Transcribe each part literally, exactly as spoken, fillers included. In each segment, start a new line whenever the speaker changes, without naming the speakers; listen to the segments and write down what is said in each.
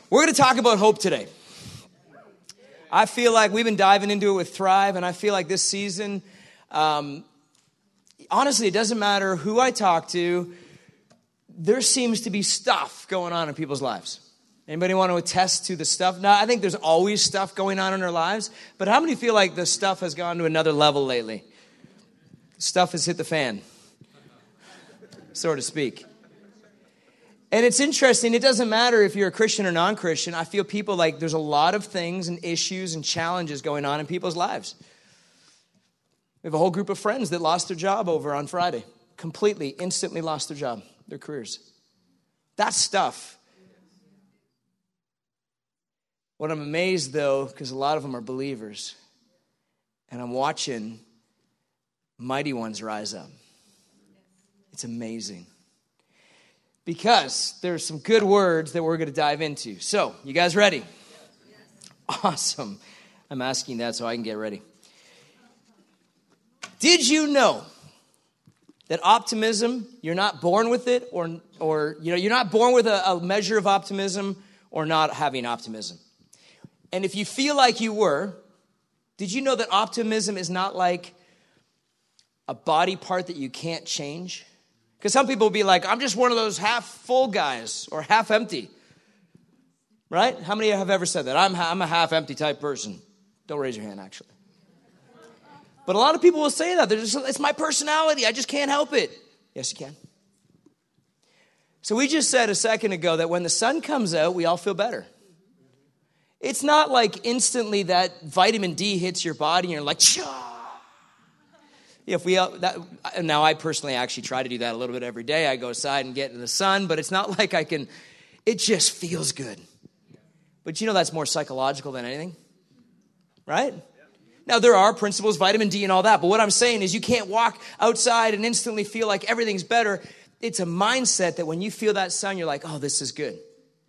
We're going to talk about hope today. I feel like we've been diving into it with Thrive, and I feel like this season, um, honestly, it doesn't matter who I talk to, there seems to be stuff going on in people's lives. Anybody want to attest to the stuff? Now, I think there's always stuff going on in our lives, but how many feel like the stuff has gone to another level lately? Stuff has hit the fan, so to speak. And it's interesting, it doesn't matter if you're a Christian or non-Christian. I feel people like there's a lot of things and issues and challenges going on in people's lives. We have a whole group of friends that lost their job over on Friday. Completely, instantly lost their job, their careers. That's stuff. What I'm amazed, though, because a lot of them are believers, and I'm watching mighty ones rise up. It's amazing. Because there's some good words that we're going to dive into. So, you guys ready? Yes. Awesome. I'm asking that so I can get ready. Did you know that optimism, you're not born with it, or, or you know, you're not born with a, a measure of optimism or not having optimism? And if you feel like you were, did you know that optimism is not like a body part that you can't change? Because some people will be like, I'm just one of those half full guys or half empty. Right? How many have ever said that? I'm, I'm a half empty type person. Don't raise your hand, actually. But a lot of people will say that. They're just, it's my personality. I just can't help it. Yes, you can. So we just said a second ago that when the sun comes out, we all feel better. It's not like instantly that vitamin D hits your body and you're like, Chah! If we that, now, I personally actually try to do that a little bit every day. I go outside and get in the sun, but it's not like I can, it just feels good. But you know that's more psychological than anything, right? Now, there are principles, vitamin D and all that, but what I'm saying is you can't walk outside and instantly feel like everything's better. It's a mindset that when you feel that sun, you're like, oh, this is good.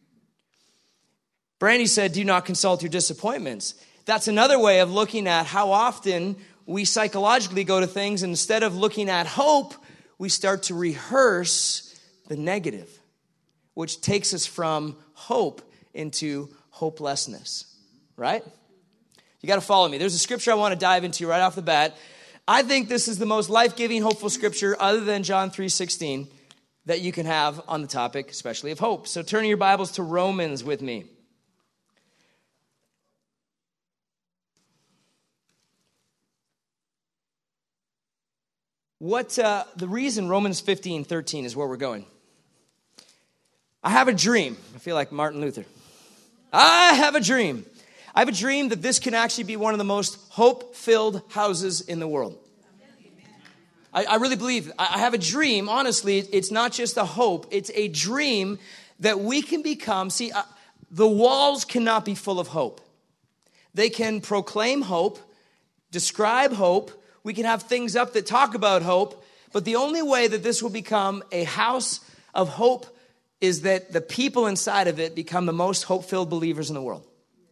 Brandy said, do not consult your disappointments. That's another way of looking at how often we psychologically go to things, and instead of looking at hope, we start to rehearse the negative, which takes us from hope into hopelessness, right? You got to follow me. There's a scripture I want to dive into right off the bat. I think this is the most life-giving, hopeful scripture other than John three sixteen that you can have on the topic, especially of hope. So turn your Bibles to Romans with me. What uh, the reason Romans fifteen thirteen is where we're going. I have a dream. I feel like Martin Luther. I have a dream. I have a dream that this can actually be one of the most hope-filled houses in the world. I, I really believe. I have a dream. Honestly, it's not just a hope. It's a dream that we can become. See, uh, the walls cannot be full of hope. They can proclaim hope, describe hope. We can have things up that talk about hope, but the only way that this will become a house of hope is that the people inside of it become the most hope-filled believers in the world.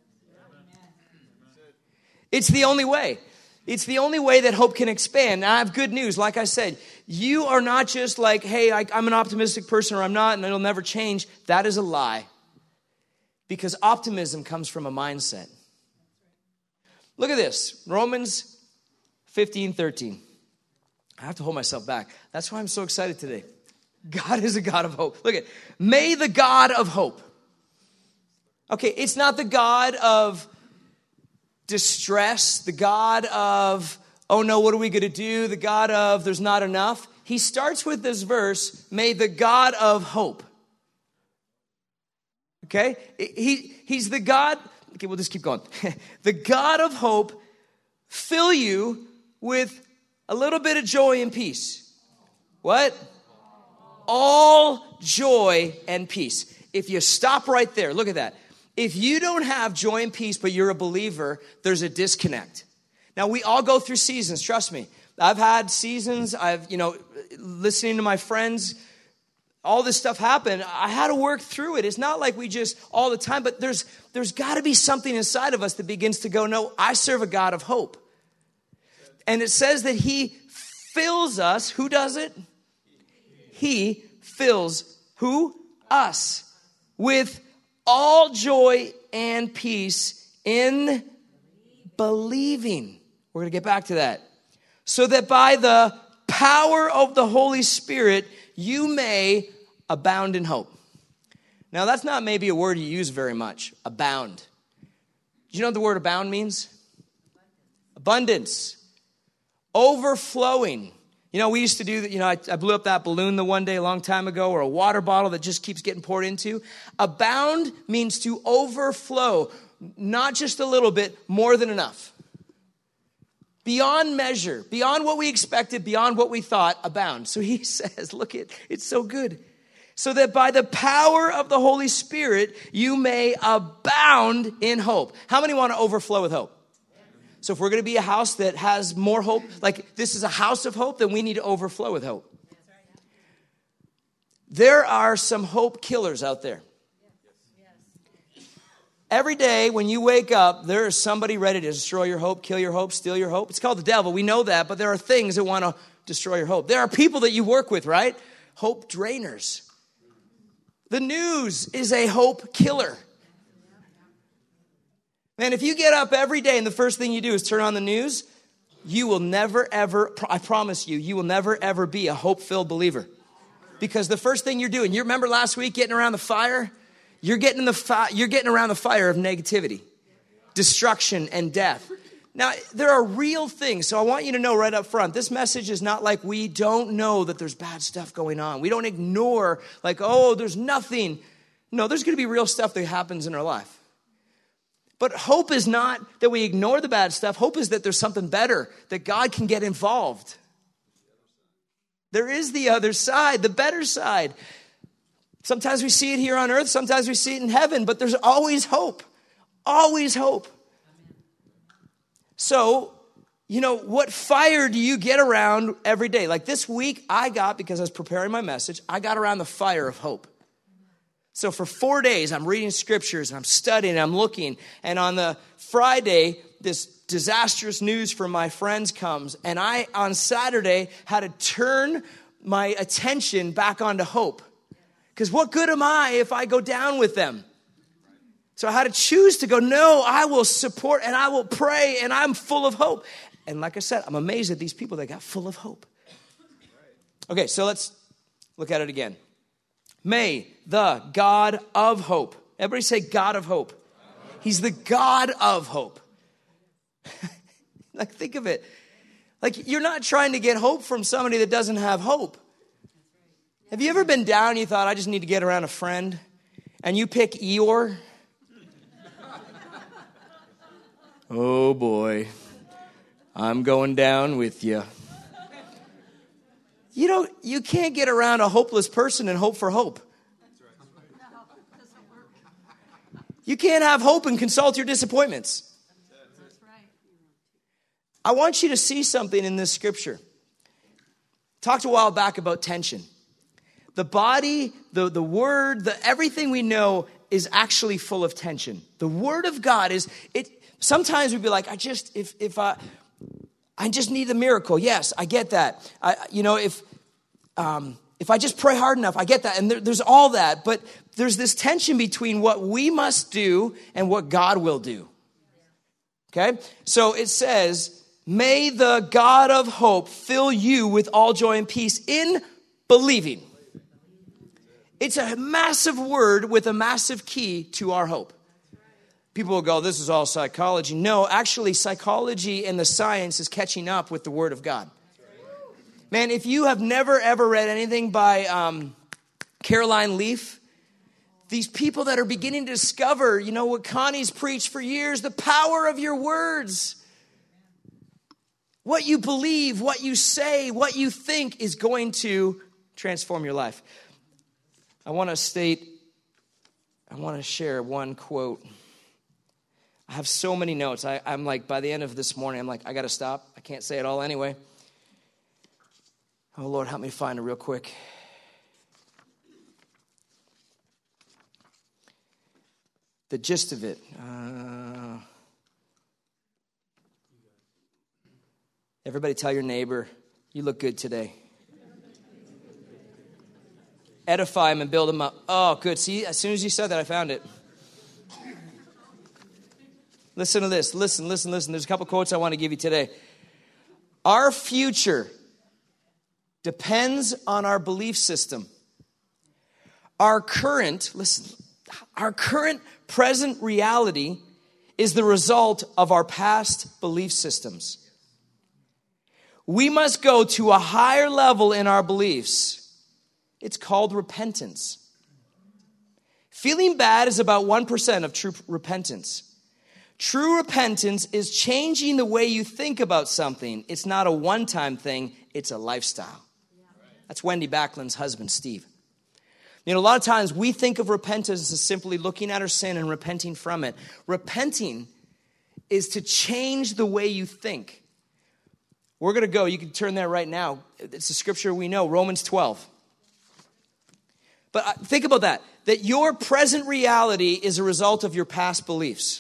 It's the only way. It's the only way that hope can expand. Now, I have good news. Like I said, you are not just like, hey, I, I'm an optimistic person or I'm not, and it'll never change. That is a lie. Because optimism comes from a mindset. Look at this. Romans fifteen thirteen. I have to hold myself back. That's why I'm so excited today. God is a God of hope. Look at, may the God of hope. Okay, it's not the God of distress, the God of, oh no, what are we going to do? The God of, there's not enough. He starts with this verse, may the God of hope. Okay, he, he's the God, okay, we'll just keep going. The God of hope fill you with a little bit of joy and peace. What? All joy and peace. If you stop right there, look at that. If you don't have joy and peace, but you're a believer, there's a disconnect. Now, we all go through seasons, trust me. I've had seasons, I've, you know, listening to my friends, all this stuff happened. I had to work through it. It's not like we just all the time, but there's there's got to be something inside of us that begins to go, no, I serve a God of hope. And it says that he fills us. Who does it? He fills who? Us. With all joy and peace in believing. We're going to get back to that. So that by the power of the Holy Spirit, you may abound in hope. Now, that's not maybe a word you use very much, abound. Do you know what the word abound means? Abundance. Overflowing. You know, we used to do that. You know, I, I blew up that balloon the one day a long time ago, or a water bottle that just keeps getting poured into. Abound means to overflow, not just a little bit, more than enough. Beyond measure, beyond what we expected, beyond what we thought, abound. So he says, look, it, it's so good. So that by the power of the Holy Spirit, you may abound in hope. How many want to overflow with hope? So if we're going to be a house that has more hope, like this is a house of hope, then we need to overflow with hope. There are some hope killers out there. Every day when you wake up, there is somebody ready to destroy your hope, kill your hope, steal your hope. It's called the devil. We know that, but there are things that want to destroy your hope. There are people that you work with, right? Hope drainers. The news is a hope killer. Man, if you get up every day and the first thing you do is turn on the news, you will never, ever, I promise you, you will never, ever be a hope-filled believer. Because the first thing you're doing, you remember last week getting around the fire? You're getting in the fi- you're getting around the fire of negativity, destruction, and death. Now, there are real things, so I want you to know right up front, this message is not like we don't know that there's bad stuff going on. We don't ignore, like, oh, there's nothing. No, there's going to be real stuff that happens in our life. But hope is not that we ignore the bad stuff. Hope is that there's something better, that God can get involved. There is the other side, the better side. Sometimes we see it here on earth, sometimes we see it in heaven, but there's always hope. Always hope. So, you know, what fire do you get around every day? Like this week, I got, because I was preparing my message, I got around the fire of hope. So for four days, I'm reading scriptures, and I'm studying, and I'm looking. And on the Friday, this disastrous news from my friends comes. And I, on Saturday, had to turn my attention back onto hope. Because what good am I if I go down with them? So I had to choose to go, no, I will support and I will pray and I'm full of hope. And like I said, I'm amazed at these people that got full of hope. Okay, so let's look at it again. May the God of hope. Everybody say God of hope. He's the God of hope. Like, think of it. Like, you're not trying to get hope from somebody that doesn't have hope. Have you ever been down and you thought, I just need to get around a friend? And you pick Eeyore? Oh, boy. I'm going down with you. You don't, you can't get around a hopeless person and hope for hope. You can't have hope and consult your disappointments. I want you to see something in this scripture. Talked a while back about tension. The body, the, the word, the everything we know is actually full of tension. The word of God is, it. Sometimes we'd be like, I just, if if I, I just need the miracle. Yes, I get that. I, you know, if um, if I just pray hard enough, I get that. And there, there's all that. But there's this tension between what we must do and what God will do. Okay? So it says, may the God of hope fill you with all joy and peace in believing. It's a massive word with a massive key to our hope. People will go, this is all psychology. No, actually, psychology and the science is catching up with the Word of God. Man, if you have never, ever read anything by um, Caroline Leaf, these people that are beginning to discover, you know, what Connie's preached for years, the power of your words. What you believe, what you say, what you think is going to transform your life. I want to state, I want to share one quote. I have so many notes. I, I'm like, by the end of this morning, I'm like, I got to stop. I can't say it all anyway. Oh, Lord, help me find it real quick. The gist of it. Uh, everybody tell your neighbor, you look good today. Edify him and build him up. Oh, good. See, as soon as you said that, I found it. Listen to this. Listen, listen, listen. There's a couple quotes I want to give you today. Our future depends on our belief system. Our current, listen, our current present reality is the result of our past belief systems. We must go to a higher level in our beliefs. It's called repentance. Feeling bad is about one percent of true repentance. True repentance is changing the way you think about something. It's not a one-time thing, it's a lifestyle. That's Wendy Backlund's husband, Steve. You know, a lot of times we think of repentance as simply looking at our sin and repenting from it. Repenting is to change the way you think. We're going to go. You can turn there right now. It's a scripture we know, Romans twelve. But think about that, that your present reality is a result of your past beliefs.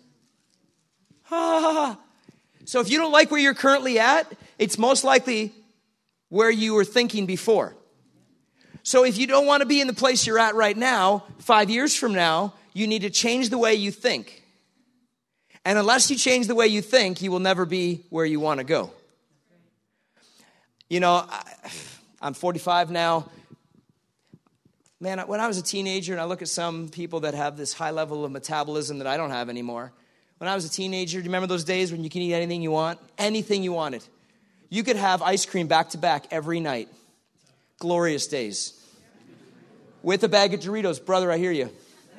Ah. So if you don't like where you're currently at, it's most likely where you were thinking before. So if you don't want to be in the place you're at right now, five years from now, you need to change the way you think. And unless you change the way you think, you will never be where you want to go. You know, I, I'm forty-five now. Man, when I was a teenager and I look at some people that have this high level of metabolism that I don't have anymore. When I was a teenager, do you remember those days when you can eat anything you want? Anything you wanted. You could have ice cream back to back every night. Glorious days. With a bag of Doritos. Brother, I hear you.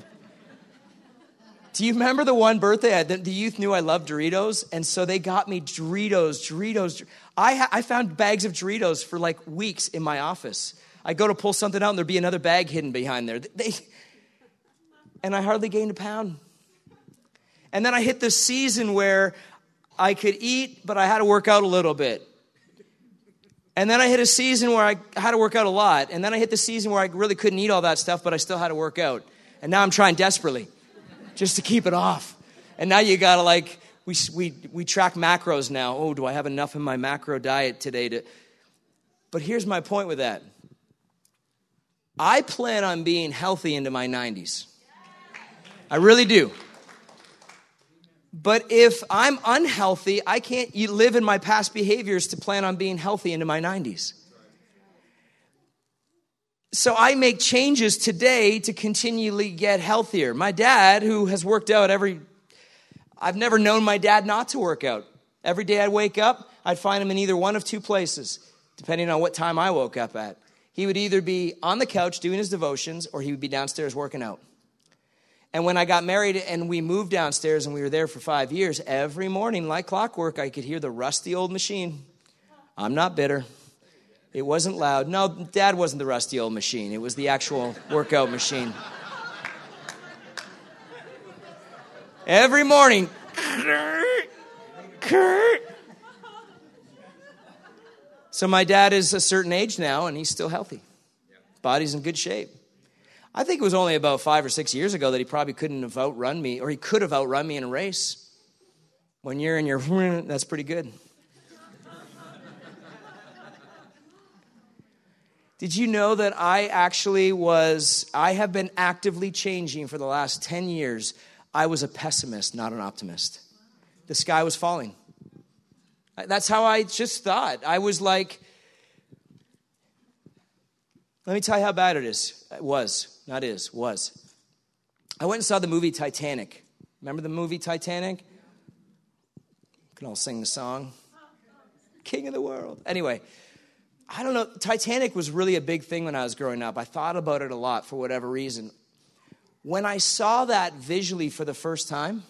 Do you remember the one birthday? I, the, the youth knew I loved Doritos, and so they got me Doritos, Doritos. I, ha, I found bags of Doritos for like weeks in my office. I go to pull something out, and there'd be another bag hidden behind there. They, and I hardly gained a pound. And then I hit this season where I could eat, but I had to work out a little bit. And then I hit a season where I had to work out a lot. And then I hit the season where I really couldn't eat all that stuff, but I still had to work out. And now I'm trying desperately just to keep it off. And now you got to like, we, we, we track macros now. Oh, do I have enough in my macro diet today to... But here's my point with that. I plan on being healthy into my nineties. I really do. But if I'm unhealthy, I can't live in my past behaviors to plan on being healthy into my nineties. So I make changes today to continually get healthier. My dad, who has worked out every... I've never known my dad not to work out. Every day I'd wake up, I'd find him in either one of two places, depending on what time I woke up at. He would either be on the couch doing his devotions, or he would be downstairs working out. And when I got married and we moved downstairs and we were there for five years, every morning, like clockwork, I could hear the rusty old machine. I'm not bitter. It wasn't loud. No, Dad wasn't the rusty old machine. It was the actual workout machine. Every morning. So my dad is a certain age now, and he's still healthy. Body's in good shape. I think it was only about five or six years ago that he probably couldn't have outrun me, or he could have outrun me in a race. When you're in your, that's pretty good. Did you know that I actually was, I have been actively changing for the last ten years. I was a pessimist, not an optimist. The sky was falling. That's how I just thought. I was like, let me tell you how bad it is. It was, not is, was. I went and saw the movie Titanic. Remember the movie Titanic? We can all sing the song. King of the world. Anyway, I don't know. Titanic was really a big thing when I was growing up. I thought about it a lot for whatever reason. When I saw that visually for the first time,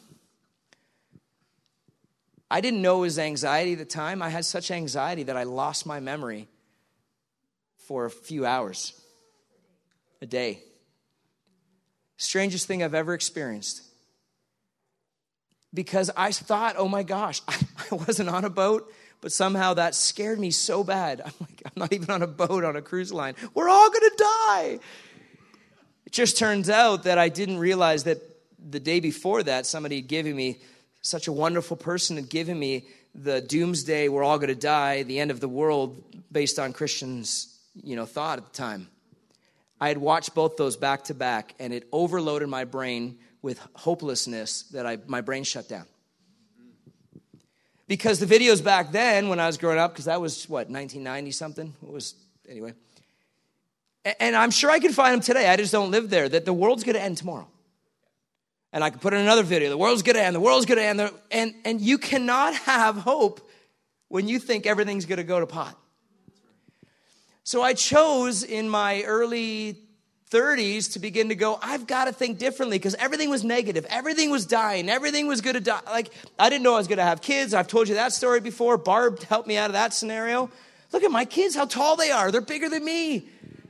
I didn't know it was anxiety at the time. I had such anxiety that I lost my memory for a few hours, a day. Strangest thing I've ever experienced. Because I thought, oh my gosh, I, I wasn't on a boat, but somehow that scared me so bad. I'm like, I'm not even on a boat on a cruise line. We're all going to die. It just turns out that I didn't realize that the day before that, somebody had given me, such a wonderful person had given me the doomsday, we're all going to die, the end of the world, based on Christians, you know, thought at the time. I had watched both those back to back, and it overloaded my brain with hopelessness that I my brain shut down. Because the videos back then when I was growing up, because that was, what, nineteen ninety something? It was, anyway. And I'm sure I can find them today. I just don't live there. That the world's going to end tomorrow. And I could put in another video. The world's going to end. The world's going to end. And, and you cannot have hope when you think everything's going to go to pot. So I chose in my early thirties to begin to go, I've got to think differently because everything was negative. Everything was dying. Everything was going to die. Like, I didn't know I was going to have kids. I've told you that story before. Barb helped me out of that scenario. Look at my kids, how tall they are. They're bigger than me.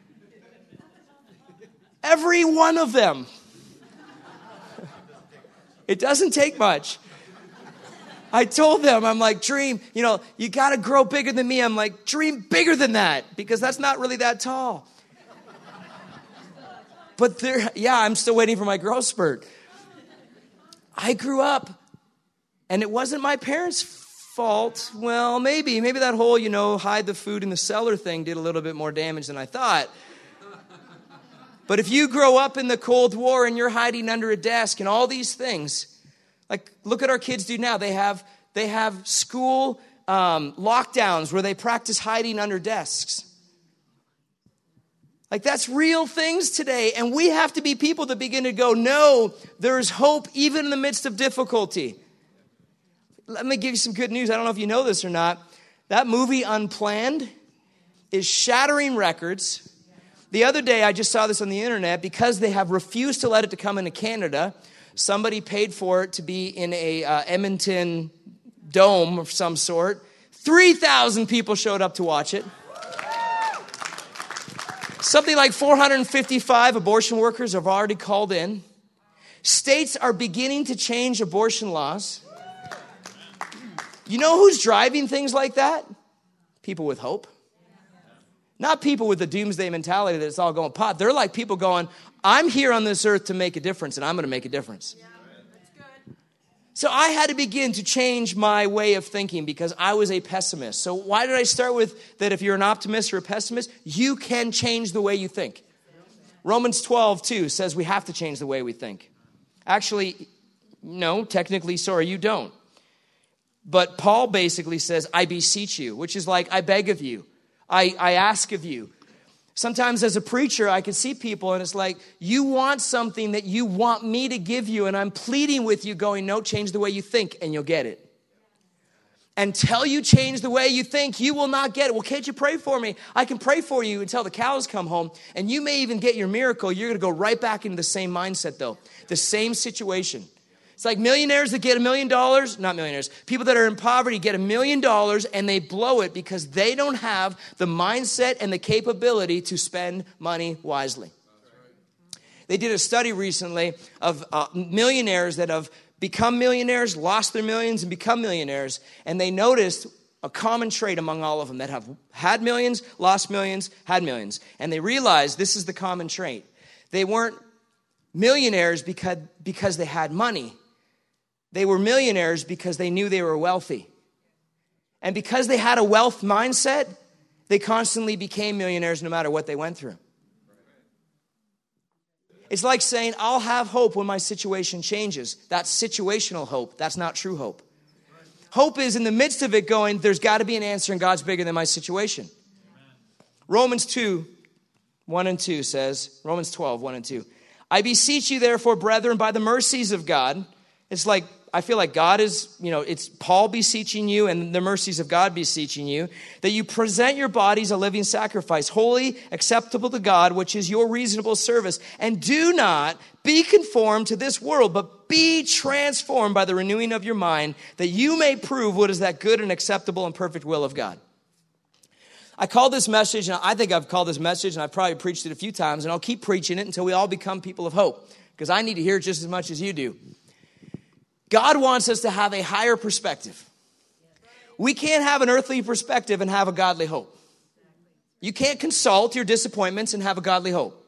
Every one of them. It doesn't take much. I told them, I'm like, dream, you know, you got to grow bigger than me. I'm like, dream bigger than that because that's not really that tall. But there, yeah, I'm still waiting for my growth spurt. I grew up and it wasn't my parents' fault. Well, maybe, maybe that whole, you know, hide the food in the cellar thing did a little bit more damage than I thought. But if you grow up in the Cold War and you're hiding under a desk and all these things, like look at our kids do now. They have they have school um, lockdowns where they practice hiding under desks. Like that's real things today. And we have to be people that begin to go, no, there's hope even in the midst of difficulty. Let me give you some good news. I don't know if you know this or not. That movie Unplanned is shattering records. The other day, I just saw this on the internet. Because they have refused to let it to come into Canada, somebody paid for it to be in a uh, Edmonton dome of some sort. three thousand people showed up to watch it. Something like four hundred fifty-five abortion workers have already called in. States are beginning to change abortion laws. You know who's driving things like that? People with hope. Not people with the doomsday mentality that it's all going pot. They're like people going, I'm here on this earth to make a difference, and I'm going to make a difference. Yeah, that's good. So I had to begin to change my way of thinking because I was a pessimist. So why did I start with that if you're an optimist or a pessimist, you can change the way you think? Romans twelve two says we have to change the way we think. Actually, no, technically, sorry, you don't. But Paul basically says, I beseech you, which is like, I beg of you. I, I ask of you. Sometimes as a preacher, I can see people and it's like, you want something that you want me to give you. And I'm pleading with you going, no, change the way you think and you'll get it. Until you change the way you think, you will not get it. Well, can't you pray for me? I can pray for you until the cows come home. And you may even get your miracle. You're going to go right back into the same mindset though. The same situation. It's like millionaires that get a million dollars, not millionaires, people that are in poverty get a million dollars and they blow it because they don't have the mindset and the capability to spend money wisely. They did a study recently of uh, millionaires that have become millionaires, lost their millions and become millionaires. And they noticed a common trait among all of them that have had millions, lost millions, had millions. And they realized this is the common trait. They weren't millionaires because, because they had money. They were millionaires because they knew they were wealthy. And because they had a wealth mindset, they constantly became millionaires no matter what they went through. It's like saying, I'll have hope when my situation changes. That's situational hope. That's not true hope. Hope is in the midst of it going, there's got to be an answer and God's bigger than my situation. Romans two, one and two says, Romans twelve, one and two. I beseech you therefore, brethren, by the mercies of God. It's like, I feel like God is, you know, it's Paul beseeching you and the mercies of God beseeching you, that you present your bodies a living sacrifice, holy, acceptable to God, which is your reasonable service. And do not be conformed to this world, but be transformed by the renewing of your mind, that you may prove what is that good and acceptable and perfect will of God. I call this message, and I think I've called this message, and I've probably preached it a few times, and I'll keep preaching it until we all become people of hope, because I need to hear it just as much as you do. God wants us to have a higher perspective. We can't have an earthly perspective and have a godly hope. You can't consult your disappointments and have a godly hope.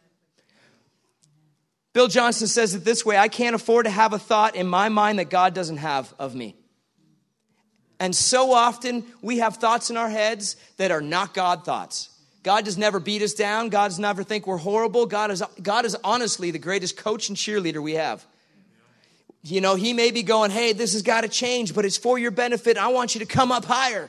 Bill Johnson says it this way, I can't afford to have a thought in my mind that God doesn't have of me. And so often we have thoughts in our heads that are not God thoughts. God does never beat us down. God does never think we're horrible. God is, God is honestly the greatest coach and cheerleader we have. You know, he may be going, hey, this has got to change, but it's for your benefit. I want you to come up higher.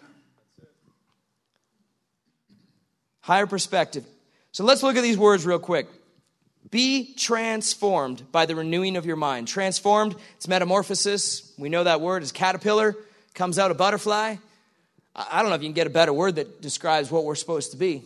Higher perspective. So let's look at these words real quick. Be transformed by the renewing of your mind. Transformed, it's metamorphosis. We know that word is caterpillar, comes out a butterfly. I don't know if you can get a better word that describes what we're supposed to be.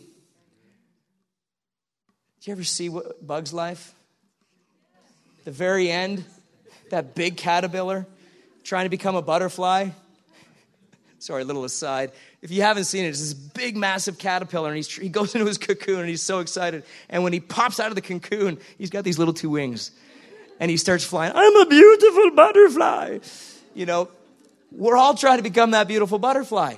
Did you ever see what, Bug's Life? The very end, that big caterpillar trying to become a butterfly. Sorry, a little aside. If you haven't seen it, it's this big, massive caterpillar, and he's, he goes into his cocoon, and he's so excited. And when he pops out of the cocoon, he's got these little two wings, and he starts flying. I'm a beautiful butterfly. You know, we're all trying to become that beautiful butterfly.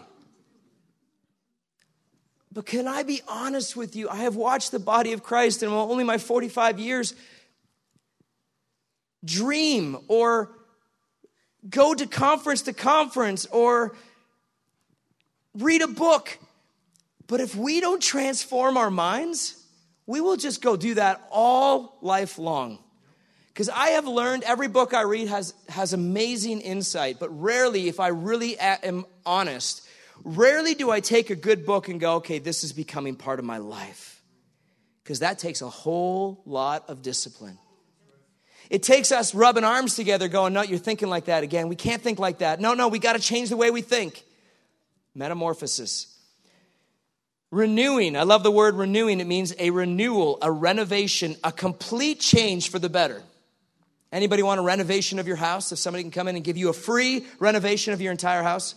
But can I be honest with you? I have watched the body of Christ in only my forty-five years dream or go to conference to conference or read a book. But if we don't transform our minds, we will just go do that all life long. Because I have learned every book I read has, has amazing insight, but rarely, if I really am honest, rarely do I take a good book and go, okay, this is becoming part of my life. Because that takes a whole lot of discipline. It takes us rubbing arms together going, no, you're thinking like that again. We can't think like that. No, no, we got to change the way we think. Metamorphosis. Renewing. I love the word renewing. It means a renewal, a renovation, a complete change for the better. Anybody want a renovation of your house? If somebody can come in and give you a free renovation of your entire house?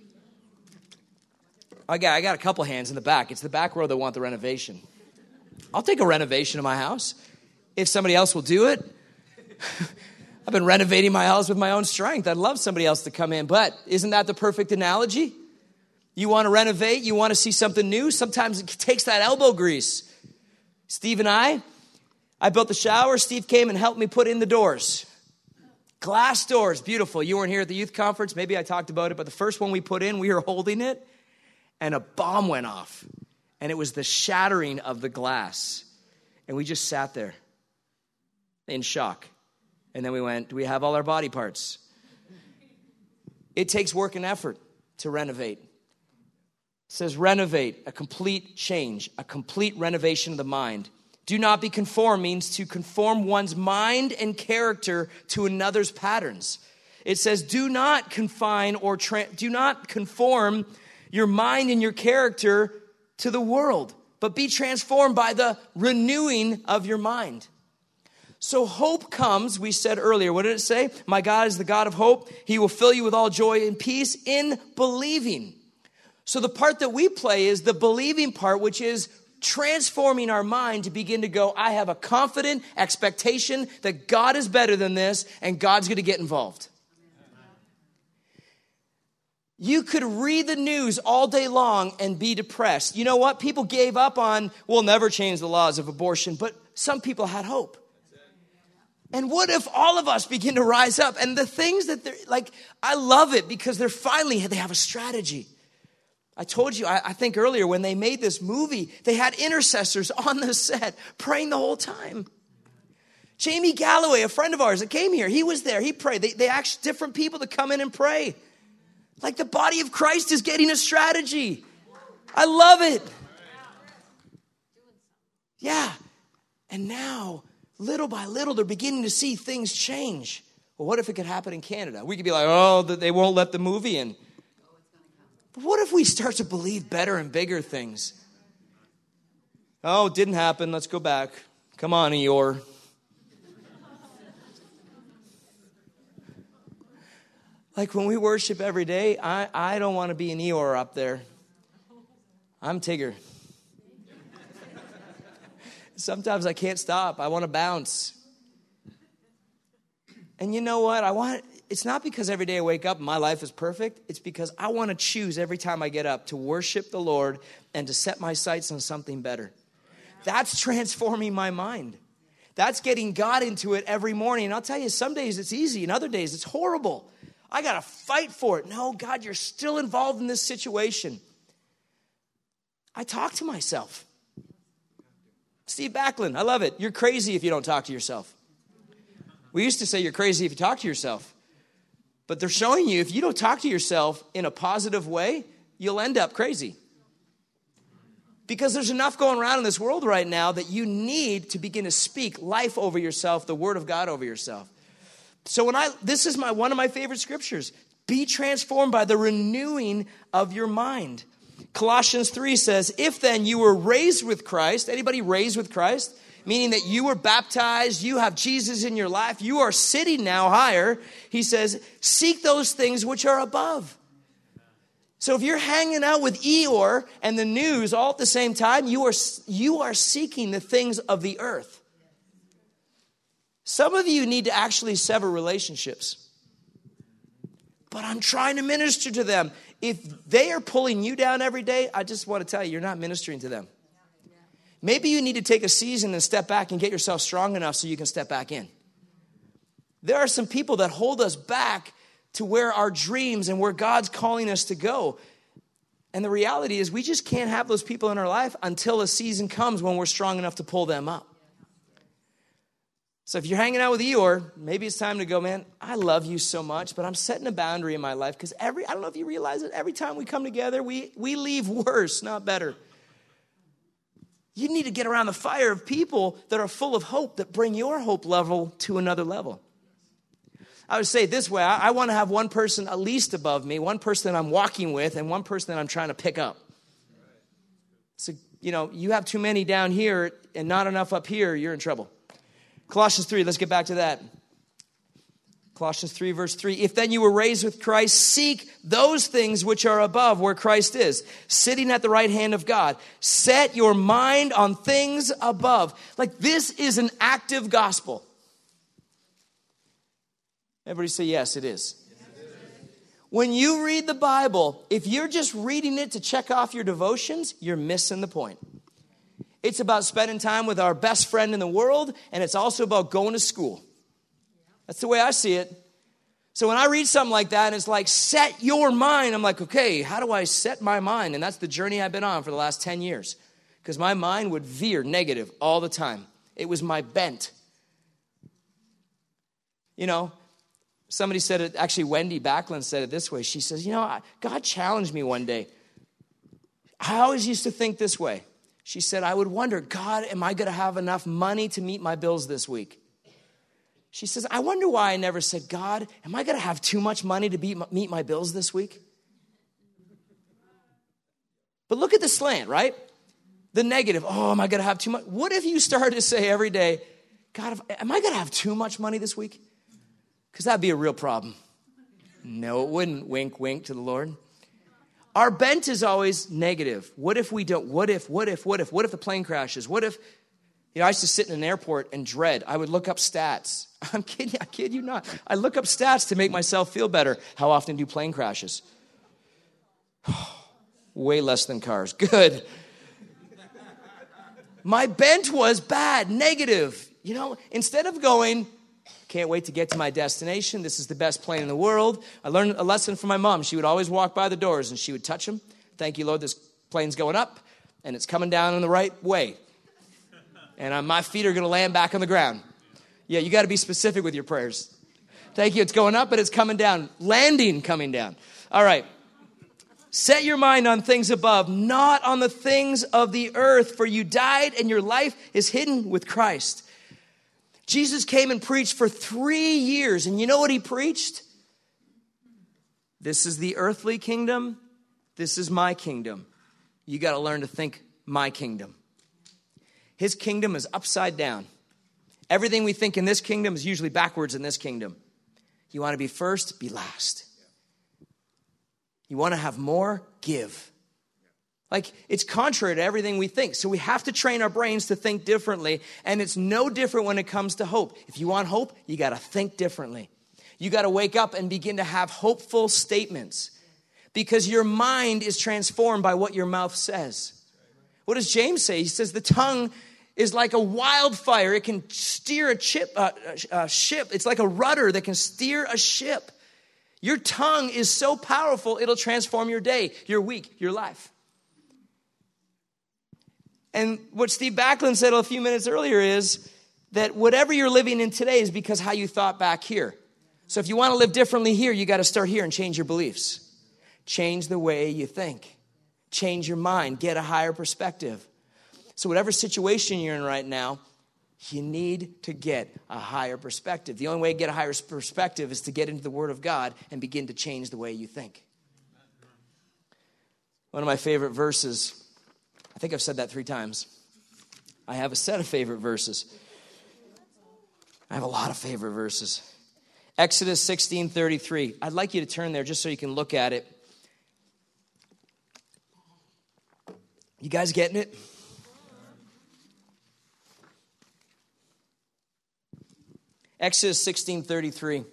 I got, I got a couple hands in the back. It's the back row that want the renovation. I'll take a renovation of my house if somebody else will do it. I've been renovating my house with my own strength. I'd love somebody else to come in, but isn't that the perfect analogy? You want to renovate, you want to see something new. Sometimes it takes that elbow grease. Steve and I, I built the shower. Steve came and helped me put in the doors. Glass doors, beautiful. You weren't here at the youth conference. Maybe I talked about it, but the first one we put in, we were holding it, and a bomb went off. And it was the shattering of the glass. And we just sat there in shock. And then we went, do we have all our body parts? It takes work and effort to renovate. It says renovate, a complete change, a complete renovation of the mind. Do not be conformed means to conform one's mind and character to another's patterns. It says do not confine or tra- do not conform your mind and your character to the world, but be transformed by the renewing of your mind. So hope comes, we said earlier, what did it say? My God is the God of hope. He will fill you with all joy and peace in believing. So the part that we play is the believing part, which is transforming our mind to begin to go, I have a confident expectation that God is better than this and God's going to get involved. You could read the news all day long and be depressed. You know what? People gave up on, we'll never change the laws of abortion, but some people had hope. And what if all of us begin to rise up? And the things that they're like, I love it because they're finally, they have a strategy. I told you, I, I think earlier when they made this movie, they had intercessors on the set praying the whole time. Jamie Galloway, a friend of ours that came here, he was there. He prayed. They, they asked different people to come in and pray. Like the body of Christ is getting a strategy. I love it. Yeah. And now, little by little, they're beginning to see things change. Well, what if it could happen in Canada? We could be like, oh, they won't let the movie in. But what if we start to believe better and bigger things? Oh, it didn't happen. Let's go back. Come on, Eeyore. Like when we worship every day, I, I don't want to be an Eeyore up there. I'm Tigger. Sometimes I can't stop. I want to bounce. And you know what? I want. It's not because every day I wake up and my life is perfect. It's because I want to choose every time I get up to worship the Lord and to set my sights on something better. That's transforming my mind. That's getting God into it every morning. And I'll tell you, some days it's easy and other days it's horrible. I got to fight for it. No, God, you're still involved in this situation. I talk to myself. Steve Backlund, I love it. You're crazy if you don't talk to yourself. We used to say you're crazy if you talk to yourself. But they're showing you if you don't talk to yourself in a positive way, you'll end up crazy. Because there's enough going around in this world right now that you need to begin to speak life over yourself, the word of God over yourself. So when I, this is my one of my favorite scriptures. Be transformed by the renewing of your mind. Colossians three says, if then you were raised with Christ, anybody raised with Christ? Meaning that you were baptized, you have Jesus in your life, you are sitting now higher. He says, seek those things which are above. So if you're hanging out with Eeyore and the news all at the same time, you are, you are seeking the things of the earth. Some of you need to actually sever relationships. But I'm trying to minister to them. If they are pulling you down every day, I just want to tell you, you're not ministering to them. Maybe you need to take a season and step back and get yourself strong enough so you can step back in. There are some people that hold us back to where our dreams and where God's calling us to go. And the reality is we just can't have those people in our life until a season comes when we're strong enough to pull them up. So if you're hanging out with Eeyore, maybe it's time to go, man, I love you so much, but I'm setting a boundary in my life because every, I don't know if you realize it, every time we come together, we, we leave worse, not better. You need to get around the fire of people that are full of hope, that bring your hope level to another level. I would say it this way, I, I want to have one person at least above me, one person that I'm walking with, and one person that I'm trying to pick up. So, you know, you have too many down here and not enough up here, you're in trouble. Colossians three, let's get back to that. Colossians three, verse three. If then you were raised with Christ, seek those things which are above where Christ is, sitting at the right hand of God. Set your mind on things above. Like this is an active gospel. Everybody say yes, it is. When you read the Bible, if you're just reading it to check off your devotions, you're missing the point. It's about spending time with our best friend in the world, and it's also about going to school. That's the way I see it. So when I read something like that, and it's like, set your mind, I'm like, okay, how do I set my mind? And that's the journey I've been on for the last ten years. Because my mind would veer negative all the time. It was my bent. You know, somebody said it, actually Wendy Backlund said it this way. She says, you know, God challenged me one day. I always used to think this way. She said, I would wonder, God, am I going to have enough money to meet my bills this week? She says, I wonder why I never said, God, am I going to have too much money to meet my bills this week? But look at the slant, right? The negative, oh, am I going to have too much? What if you started to say every day, God, am I going to have too much money this week? Because that'd be a real problem. No, it wouldn't. Wink, wink to the Lord. Our bent is always negative. What if we don't? What if, what if, what if? What if the plane crashes? What if, you know, I used to sit in an airport and dread. I would look up stats. I'm kidding, I kid you not. I look up stats to make myself feel better. How often do plane crashes? Way less than cars. Good. My bent was bad, negative. You know, instead of going, can't wait to get to my destination. This is the best plane in the world. I learned a lesson from my mom. She would always walk by the doors and she would touch them. Thank you, Lord, this plane's going up and it's coming down in the right way. And uh, my feet are going to land back on the ground. Yeah, you got to be specific with your prayers. Thank you. It's going up, but it's coming down. Landing, coming down. All right. Set your mind on things above, not on the things of the earth, for you died and your life is hidden with Christ. Jesus came and preached for three years. And you know what he preached? This is the earthly kingdom. This is my kingdom. You got to learn to think my kingdom. His kingdom is upside down. Everything we think in this kingdom is usually backwards in this kingdom. You want to be first, be last. You want to have more, give. Like, it's contrary to everything we think. So we have to train our brains to think differently. And it's no different when it comes to hope. If you want hope, you got to think differently. You got to wake up and begin to have hopeful statements. Because your mind is transformed by what your mouth says. What does James say? He says the tongue is like a wildfire. It can steer a, chip, uh, a ship. It's like a rudder that can steer a ship. Your tongue is so powerful, it'll transform your day, your week, your life. And what Steve Backlund said a few minutes earlier is, that whatever you're living in today is because how you thought back here. So if you want to live differently here, you got to start here and change your beliefs. Change the way you think. Change your mind. Get a higher perspective. So whatever situation you're in right now, you need to get a higher perspective. The only way to get a higher perspective is to get into the Word of God and begin to change the way you think. One of my favorite verses, I think I've said that three times. I have a set of favorite verses. I have a lot of favorite verses. Exodus sixteen thirty-three. I'd like you to turn there just so you can look at it. You guys getting it? Exodus sixteen thirty-three.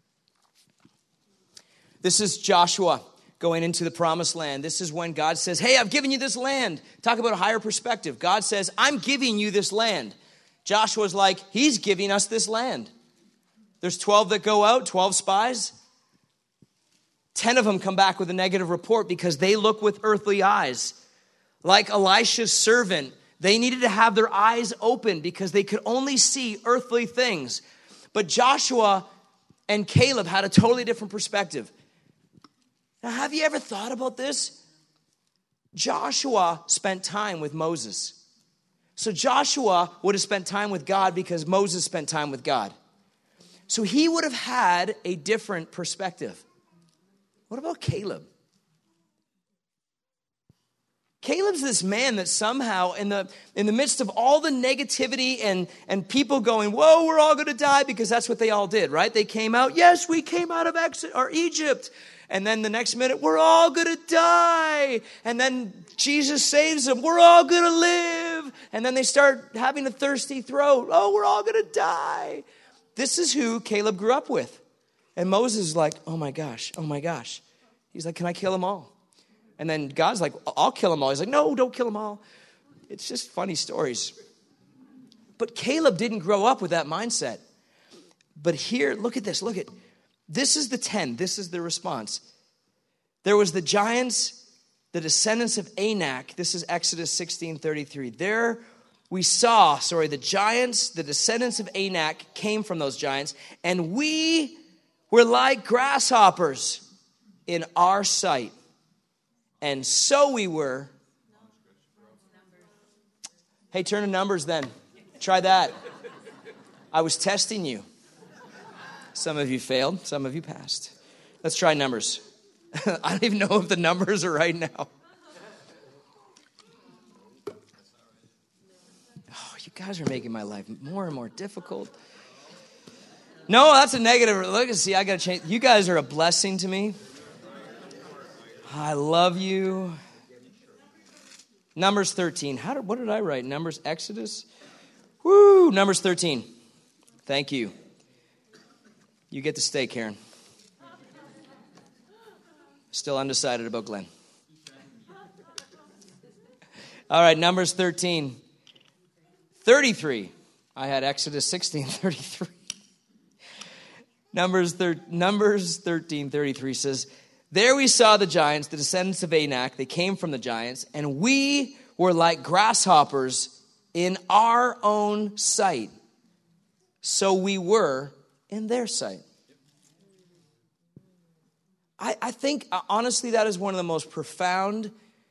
This is Joshua going into the promised land. This is when God says, hey, I've given you this land. Talk about a higher perspective. God says, I'm giving you this land. Joshua's like, he's giving us this land. There's twelve that go out, twelve spies. ten of them come back with a negative report because they look with earthly eyes. Like Elisha's servant, they needed to have their eyes open because they could only see earthly things. But Joshua and Caleb had a totally different perspective. Now, have you ever thought about this? Joshua spent time with Moses. So Joshua would have spent time with God because Moses spent time with God. So he would have had a different perspective. What about Caleb? Caleb's this man that somehow in the in the midst of all the negativity and, and people going, whoa, we're all going to die, because that's what they all did, right? They came out, yes, we came out of Exodus, or Egypt. And then the next minute, we're all going to die. And then Jesus saves them. We're all going to live. And then they start having a thirsty throat. Oh, we're all going to die. This is who Caleb grew up with. And Moses is like, oh my gosh, oh my gosh. He's like, can I kill them all? And then God's like, I'll kill them all. He's like, no, don't kill them all. It's just funny stories. But Caleb didn't grow up with that mindset. But here, look at this, look at this is the ten. This is the response. There was the giants, the descendants of Anak. This is Exodus sixteen thirty-three. There we saw, sorry, the giants, the descendants of Anak came from those giants, and we were like grasshoppers in our sight. And so we were. Hey, turn to Numbers then. Try that. I was testing you. Some of you failed. Some of you passed. Let's try Numbers. I don't even know if the numbers are right now. Oh, you guys are making my life more and more difficult. No, that's a negative. Look, see, I got to change. You guys are a blessing to me. I love you. Numbers thirteen. How did, what did I write? Numbers, Exodus? Woo, Numbers thirteen. Thank you. You get to stay, Karen. Still undecided about Glenn. All right, Numbers thirteen. thirty-three. I had Exodus sixteen thirty-three. Numbers, thir- Numbers thirteen thirty-three says, there we saw the giants, the descendants of Anak. They came from the giants, and we were like grasshoppers in our own sight. So we were in their sight. I, I think, uh, honestly, that is one of the most profound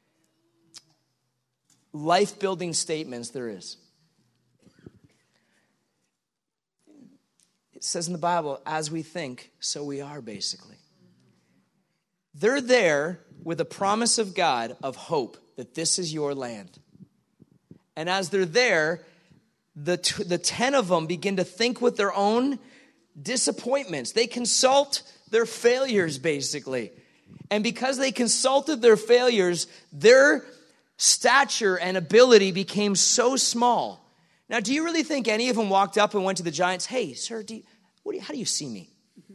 life-building statements there is. It says in the Bible, as we think, so we are, basically. They're there with a promise of God of hope that this is your land. And as they're there, the, t- the ten of them begin to think with their own disappointments. They consult their failures, basically. And because they consulted their failures, their stature and ability became so small. Now, do you really think any of them walked up and went to the giants, hey, sir, do you, what do you, how do you see me?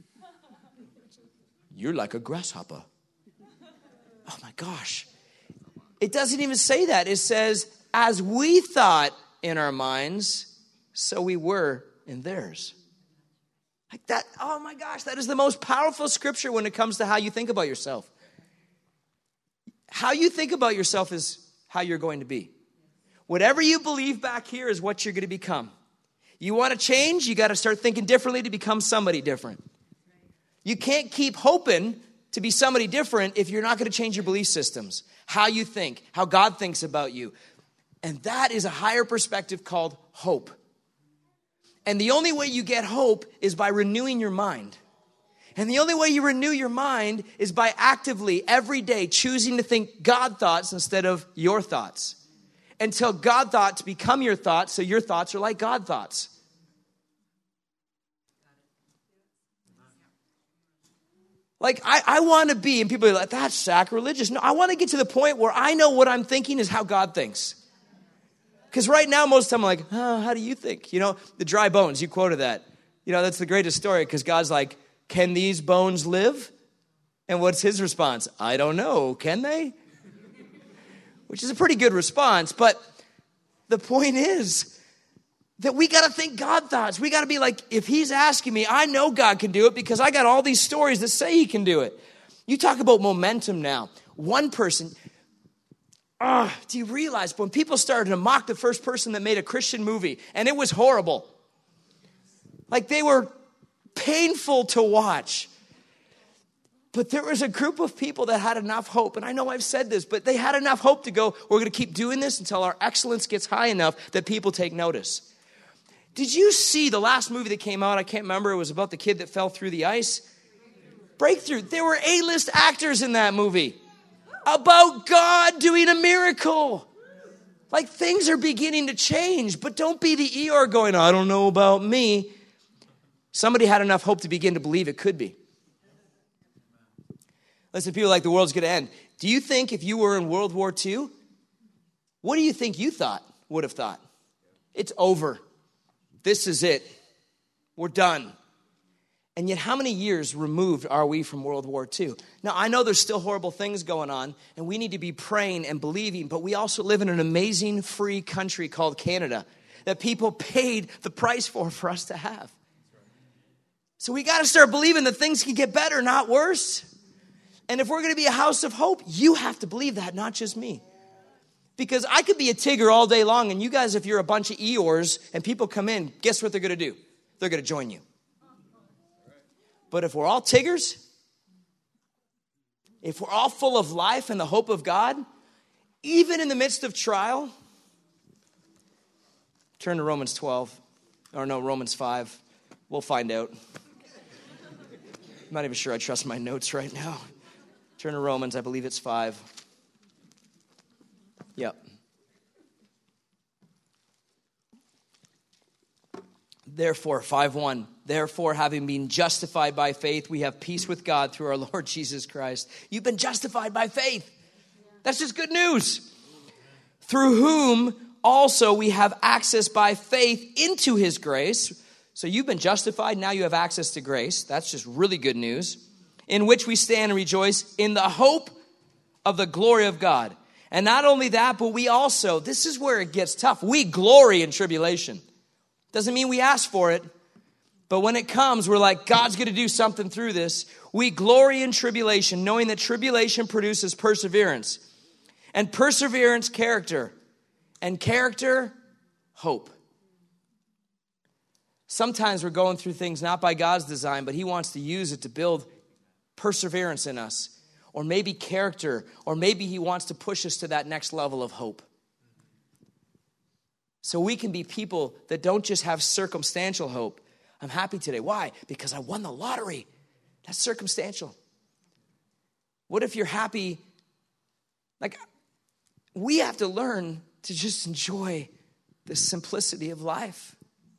You're like a grasshopper. Oh, my gosh. It doesn't even say that. It says, as we thought in our minds, so we were in theirs. Like that, oh my gosh, that is the most powerful scripture when it comes to how you think about yourself. How you think about yourself is how you're going to be. Whatever you believe back here is what you're going to become. You want to change? You got to start thinking differently to become somebody different. You can't keep hoping to be somebody different if you're not going to change your belief systems, how you think, how God thinks about you. And that is a higher perspective called hope. And the only way you get hope is by renewing your mind. And the only way you renew your mind is by actively, every day, choosing to think God thoughts instead of your thoughts. Until God thoughts become your thoughts, so your thoughts are like God thoughts. Like, I, I want to be, and people are like, that's sacrilegious. No, I want to get to the point where I know what I'm thinking is how God thinks. Because right now, most of the time, I'm like, oh, how do you think? You know, the dry bones, you quoted that. You know, that's the greatest story, because God's like, can these bones live? And what's his response? I don't know. Can they? Which is a pretty good response. But the point is that we got to think God thoughts. We got to be like, if he's asking me, I know God can do it because I got all these stories that say he can do it. You talk about momentum now. One person, ah, do you realize when people started to mock the first person that made a Christian movie, and it was horrible. Like, they were painful to watch. But there was a group of people that had enough hope, and I know I've said this, but they had enough hope to go, we're going to keep doing this until our excellence gets high enough that people take notice. Did you see the last movie that came out? I can't remember. It was about the kid that fell through the ice. Breakthrough. There were A-list actors in that movie about God doing a miracle. Like, things are beginning to change, but don't be the Eeyore going, I don't know about me. Somebody had enough hope to begin to believe it could be. Listen, people like the world's going to end. Do you think if you were in World War Two, what do you think you thought, would have thought? It's over. This is it. We're done. And yet, how many years removed are we from World War Two? Now, I know there's still horrible things going on, and we need to be praying and believing, but we also live in an amazing free country called Canada that people paid the price for for us to have. So we got to start believing that things can get better, not worse. And if we're going to be a house of hope, you have to believe that, not just me. Because I could be a Tigger all day long, and you guys, if you're a bunch of Eeyores and people come in, guess what they're going to do? They're going to join you. But if we're all Tiggers, if we're all full of life and the hope of God, even in the midst of trial, turn to Romans twelve, or no, Romans five. We'll find out. I'm not even sure I trust my notes right now. Turn to Romans, I believe it's five. Yep. Therefore, five one. Therefore, having been justified by faith, we have peace with God through our Lord Jesus Christ. You've been justified by faith. That's just good news. Through whom also we have access by faith into his grace. So you've been justified, now you have access to grace. That's just really good news. In which we stand and rejoice in the hope of the glory of God. And not only that, but we also, this is where it gets tough. We glory in tribulation. Doesn't mean we ask for it. But when it comes, we're like, God's going to do something through this. We glory in tribulation, knowing that tribulation produces perseverance. And perseverance, character. And character, hope. Sometimes we're going through things not by God's design, but he wants to use it to build perseverance in us. Or maybe character. Or maybe he wants to push us to that next level of hope. So we can be people that don't just have circumstantial hope. I'm happy today. Why? Because I won the lottery. That's circumstantial. What if you're happy? Like, we have to learn to just enjoy the simplicity of life.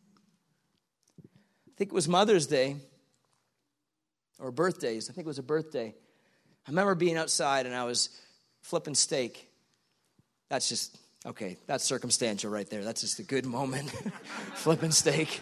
I think it was Mother's Day or birthdays. I think it was a birthday. I remember being outside and I was flipping steak. That's just, okay, that's circumstantial right there. That's just a good moment. Flipping steak.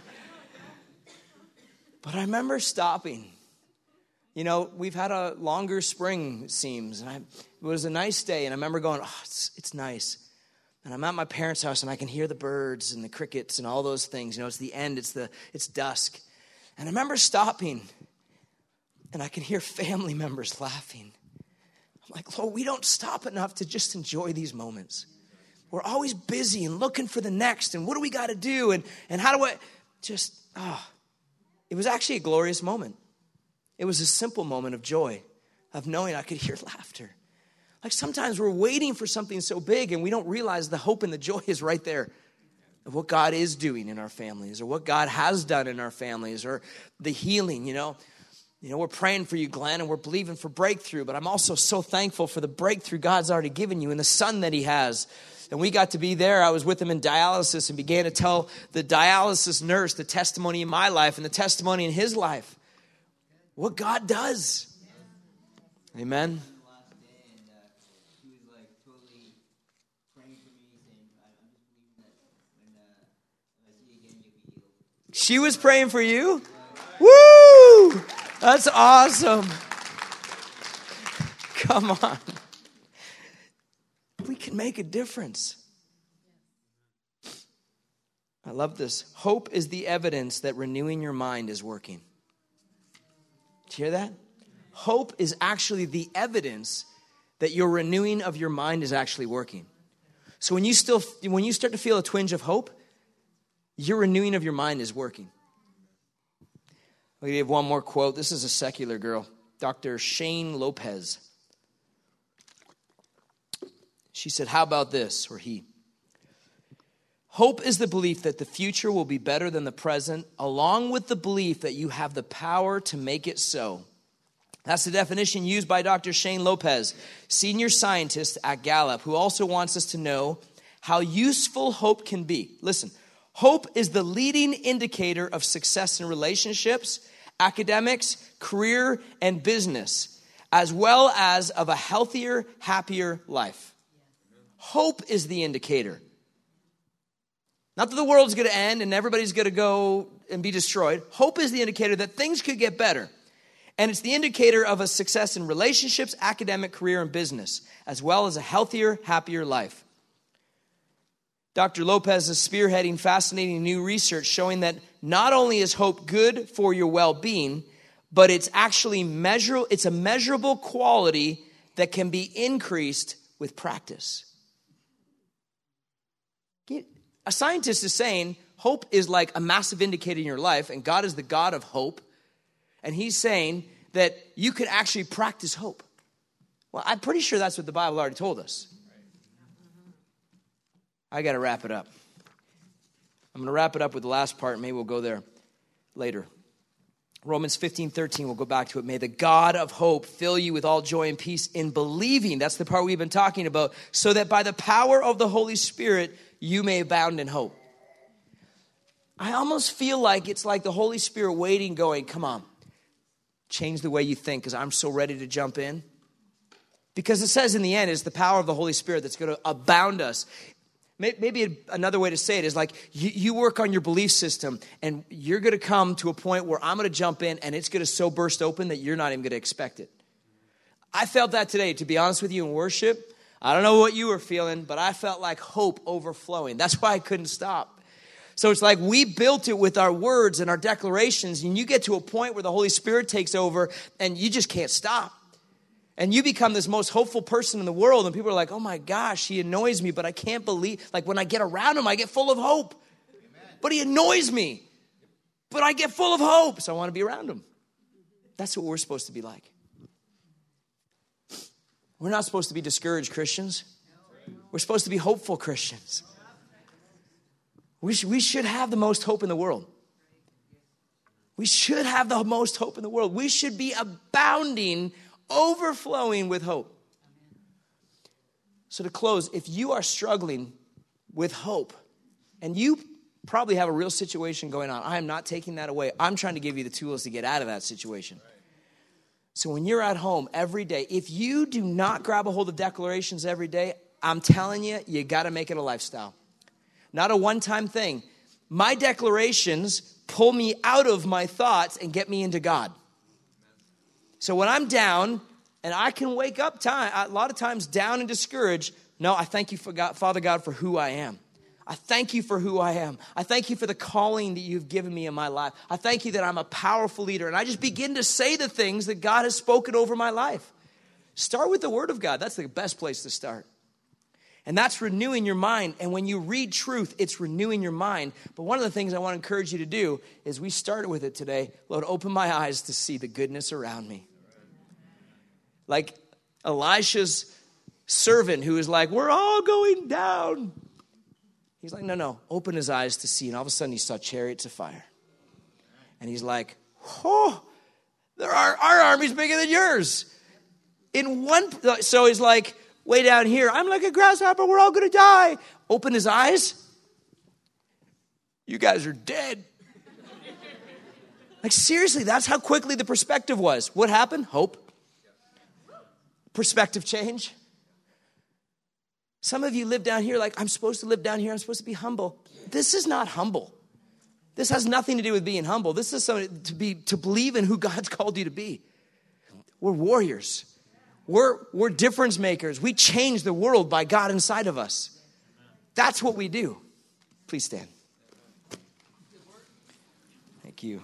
But I remember stopping. You know, we've had a longer spring, it seems. And I, it was a nice day, and I remember going, oh, it's, it's nice. And I'm at my parents' house, and I can hear the birds and the crickets and all those things. You know, it's the end. It's the it's dusk. And I remember stopping, and I can hear family members laughing. I'm like, Lord, we don't stop enough to just enjoy these moments. We're always busy and looking for the next, and what do we got to do, and, and how do I... just, ah, oh, it was actually a glorious moment. It was a simple moment of joy, of knowing I could hear laughter. Like sometimes we're waiting for something so big and we don't realize the hope and the joy is right there of what God is doing in our families or what God has done in our families or the healing, you know. You know, we're praying for you, Glenn, and we're believing for breakthrough, but I'm also so thankful for the breakthrough God's already given you and the son that he has. And we got to be there. I was with him in dialysis and began to tell the dialysis nurse the testimony in my life and the testimony in his life. What God does. Amen. She was praying for you? Woo! That's awesome. Come on. We can make a difference. I love this. Hope is the evidence that renewing your mind is working. Did you hear that? Hope is actually the evidence that your renewing of your mind is actually working. So when you still, when you start to feel a twinge of hope, your renewing of your mind is working. We have one more quote. This is a secular girl, Doctor Shane Lopez. She said, how about this, or he? Hope is the belief that the future will be better than the present, along with the belief that you have the power to make it so. That's the definition used by Doctor Shane Lopez, senior scientist at Gallup, who also wants us to know how useful hope can be. Listen, hope is the leading indicator of success in relationships, academics, career, and business, as well as of a healthier, happier life. Hope is the indicator. Not that the world's going to end and everybody's going to go and be destroyed. Hope is the indicator that things could get better. And it's the indicator of a success in relationships, academic, career, and business, as well as a healthier, happier life. Doctor Lopez is spearheading fascinating new research showing that not only is hope good for your well-being, but it's actually measurable, it's a measurable quality that can be increased with practice. A scientist is saying hope is like a massive indicator in your life, and God is the God of hope. And he's saying that you could actually practice hope. Well, I'm pretty sure that's what the Bible already told us. I got to wrap it up. I'm going to wrap it up with the last part. Maybe we'll go there later. Romans fifteen thirteen, we'll go back to it. May the God of hope fill you with all joy and peace in believing. That's the part we've been talking about. So that by the power of the Holy Spirit, you may abound in hope. I almost feel like it's like the Holy Spirit waiting, going, come on, change the way you think, because I'm so ready to jump in. Because it says in the end, it's the power of the Holy Spirit that's going to abound us. Maybe another way to say it is like you, you work on your belief system and you're going to come to a point where I'm going to jump in and it's going to so burst open that you're not even going to expect it. I felt that today, to be honest with you, in worship. I don't know what you were feeling, but I felt like hope overflowing. That's why I couldn't stop. So it's like we built it with our words and our declarations, and you get to a point where the Holy Spirit takes over and you just can't stop. And you become this most hopeful person in the world. And people are like, oh my gosh, he annoys me, but I can't believe, like when I get around him, I get full of hope. Amen. But he annoys me, but I get full of hope. So I want to be around him. That's what we're supposed to be like. We're not supposed to be discouraged Christians. We're supposed to be hopeful Christians. We should, we should have the most hope in the world. We should have the most hope in the world. We should be abounding, overflowing with hope. So to close, if you are struggling with hope, and you probably have a real situation going on, I am not taking that away. I'm trying to give you the tools to get out of that situation. So when you're at home every day, if you do not grab a hold of declarations every day, I'm telling you, you got to make it a lifestyle. Not a one-time thing. My declarations pull me out of my thoughts and get me into God. So when I'm down, and I can wake up time, a lot of times down and discouraged, no, I thank you, for God, Father God, for who I am. I thank you for who I am. I thank you for the calling that you've given me in my life. I thank you that I'm a powerful leader. And I just begin to say the things that God has spoken over my life. Start with the Word of God. That's the best place to start. And that's renewing your mind. And when you read truth, it's renewing your mind. But one of the things I want to encourage you to do is we started with it today. Lord, open my eyes to see the goodness around me. Like Elisha's servant who is like, we're all going down. He's like, no, no, open his eyes to see. And all of a sudden he saw chariots of fire. And he's like, oh, there are, our army's bigger than yours. In one, so he's like, way down here, I'm like a grasshopper, we're all going to die. Open his eyes. You guys are dead. Like seriously, that's how quickly the perspective was. What happened? Hope. Perspective change. Some of you live down here like, I'm supposed to live down here. I'm supposed to be humble. This is not humble. This has nothing to do with being humble. This is something to be, to believe in who God's called you to be. We're warriors. We're, we're difference makers. We change the world by God inside of us. That's what we do. Please stand. Thank you.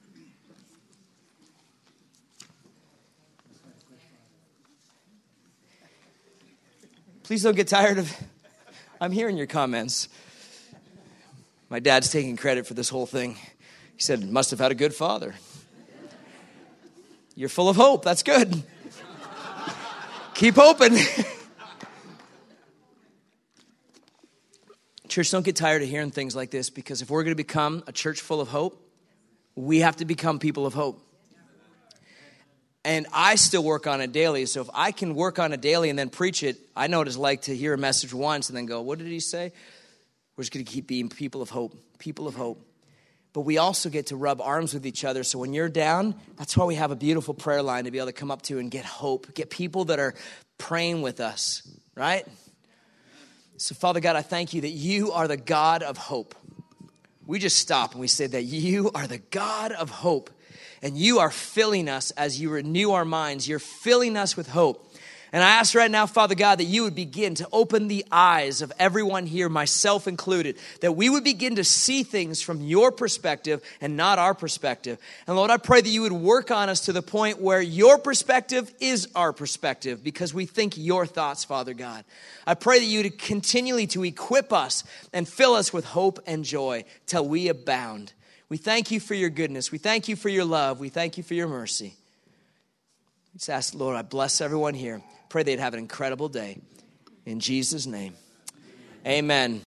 Please don't get tired of, I'm hearing your comments. My dad's taking credit for this whole thing. He said, must have had a good father. You're full of hope. That's good. Keep hoping. Church, don't get tired of hearing things like this, because if we're going to become a church full of hope, we have to become people of hope. And I still work on it daily. So if I can work on it daily and then preach it, I know what it's like to hear a message once and then go, what did he say? We're just going to keep being people of hope, people of hope. But we also get to rub arms with each other. So when you're down, that's why we have a beautiful prayer line to be able to come up to and get hope, get people that are praying with us, right? So Father God, I thank you that you are the God of hope. We just stop and we say that you are the God of hope. And you are filling us as you renew our minds. You're filling us with hope. And I ask right now, Father God, that you would begin to open the eyes of everyone here, myself included, that we would begin to see things from your perspective and not our perspective. And Lord, I pray that you would work on us to the point where your perspective is our perspective, because we think your thoughts, Father God. I pray that you would continually to equip us and fill us with hope and joy till we abound. We thank you for your goodness. We thank you for your love. We thank you for your mercy. Just ask, Lord, I bless everyone here. Pray they'd have an incredible day. In Jesus' name, amen.